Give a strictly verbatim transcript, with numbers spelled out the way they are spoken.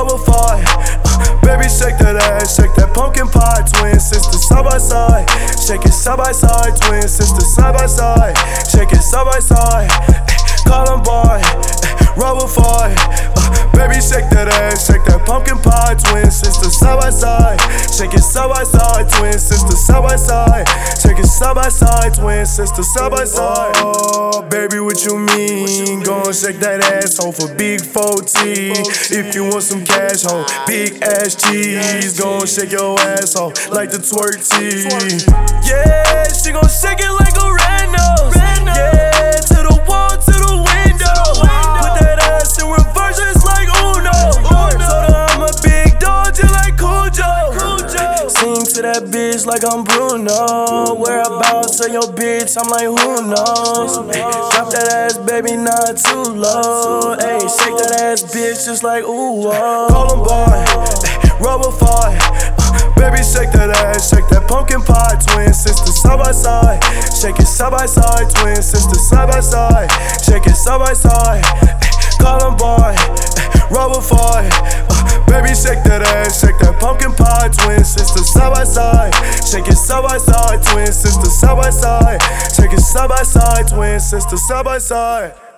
roll with five. Uh, baby, shake that ass, shake that pumpkin pie. Twin sisters side by side, shake it side by side. Twin sisters side by side, shake it side by side. Call them boy, roll with five. Uh, baby, shake that ass, shake that pumpkin pie. Twin sisters side by side, shake it side by side. Twin sisters side by side, shake it side by side. Twin sisters side by side. Oh, baby, what you mean? Go and shake that asshole for big four T. If you want some cash, ho, big ass cheese. Go and shake your asshole like the twerk T. Yeah, she gon' shake it like a rando. Yeah, to the wall, to the window. Put that ass in reverse, it's like Uno. Told her I'm a big dog, just like Cujo. Sing to that bitch like I'm Bruno. Whereabouts of your bitch, I'm like, who knows? Drop that ass, baby, not too low. Ayy, shake that ass, bitch, just like ooh, oh. Call them boy, roll with five. Baby, shake that ass, shake that pumpkin pie. Twin sisters side by side, shake it side by side. Twin sisters side by side, shake it side by side. Call them boy, roll with five. Baby, shake that ass, shake that pumpkin pie. Twin sisters side by side, shake it side by side. Twin sisters side by side, shake it side by side. Twin sisters side by side.